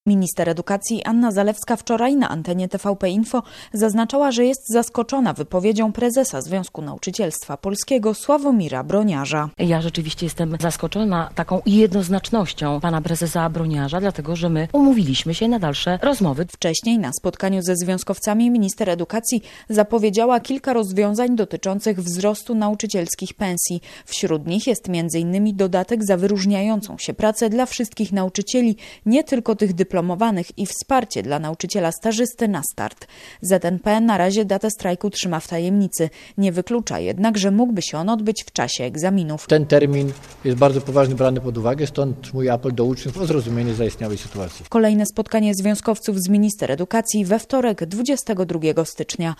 Minister edukacji Anna Zalewska wczoraj na antenie TVP Info zaznaczała, że jest zaskoczona wypowiedzią prezesa Związku Nauczycielstwa Polskiego Sławomira Broniarza. Ja rzeczywiście jestem zaskoczona taką jednoznacznością pana prezesa Broniarza, dlatego że my umówiliśmy się na dalsze rozmowy. Wcześniej na spotkaniu ze związkowcami minister edukacji zapowiedziała kilka rozwiązań dotyczących wzrostu nauczycielskich pensji. Wśród nich jest m.in. dodatek za wyróżniającą się pracę dla wszystkich nauczycieli, nie tylko tych dyplomowanych, i wsparcie dla nauczyciela stażysty na start. ZNP na razie datę strajku trzyma w tajemnicy. Nie wyklucza jednak, że mógłby się on odbyć w czasie egzaminów. Ten termin jest bardzo poważnie brany pod uwagę, stąd mój apel do uczniów o zrozumienie zaistniałej sytuacji. Kolejne spotkanie związkowców z minister edukacji we wtorek 22 stycznia.